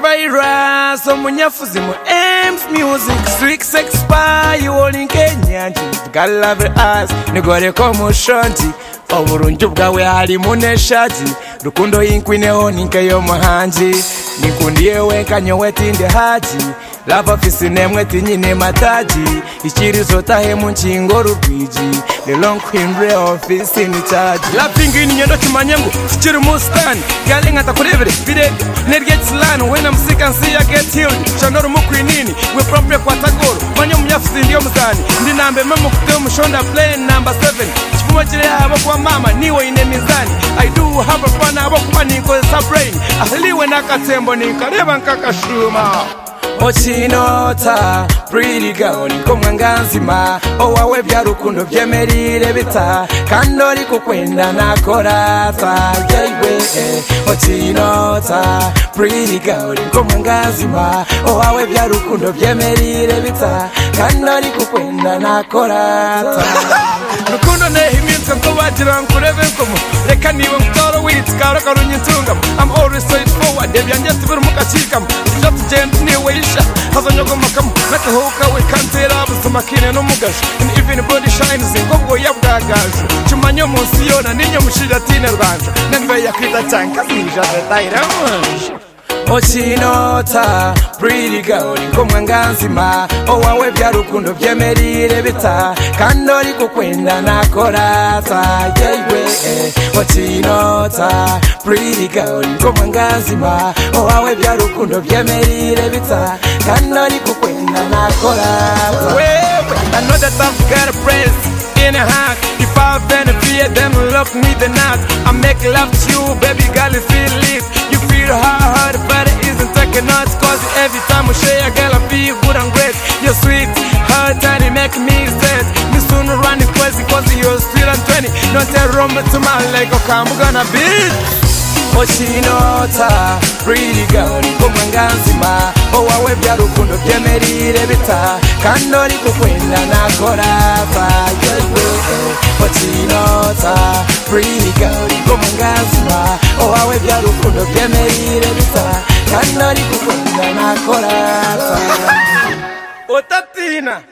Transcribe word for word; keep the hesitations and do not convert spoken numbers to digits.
virus omunyafuzi mu Ames Music Street Sex Spy woli Kenyanji galave as nigore ko mushonji oburunju bwawe hari muneshati rukundo yinkwineho ninkeyo muhanji nikundiye wenkanyo wetinde haji lava fisi nemwe tinyine mataji ichirizo tahe munchingo rubiji the long queen re office in charge la pingi ni nyendo chimanyengo chichiri mustani galinga takurevere bide nergets lan when I'm sick and see I get healed chanoro mukwinini we prompte kwa tagoro manyo mnyafuzi ndio mzani ndi nambe memo kuteo mshonda play number seven chipuma chile habo kwa mama niwe ine mizani I do have a fun habo kwa niko sabrain ahliwe nakatembo nikareba nkakashuma Ochinota, pretty girl, niko mwanganzima owawe bya rukundo byemerire bita kandori kukwenda nakorata yewe Ochinota, pretty girl, niko mwanganzima owawe bya rukundo byemerire bita kandori kukwenda nakorata rukundo nehimitse ko bagira nkurebe komo reka niwe mutoro witskara karunyitunga I'm always straightforward debyanjye tubiri mukacikamo just gent niwe hazonyogo makamu nakahoka we kantera busumakine no mugasho and even body shines ngobwo yabwagaje chumanyo munsi yona ninyo mushira tine rwanje nembe yakwita tanka sinja detaira Ochinota, pretty girl, niko mwanganzima owawe bya rukundo byemerire bita kandori kukwenda nakorata yewe Ochinota, pretty girl, niko mwanganzima owawe bya rukundo byemerire bita kandori kukwenda nakorata wewe I know that I've got a praise in a heart if I've been a fear them look me the night I make love to you baby girl you feel it you feel hard but it isn't taking us cause every time we share a girl I feel good and great you're sweet hard and it make me sad me soon run it crazy cause you're still on twenty not a rumble to my leg okay I'm gonna beat Ochinota, pretty girl, niko mwanganzima owawe bya rukundo byemerire bita kandori kukwenda nakorata yewe Ochinota, pretty girl, niko mwanganzima owawe bya rukundo byemerire bita kandori kukwenda nakorata Otatina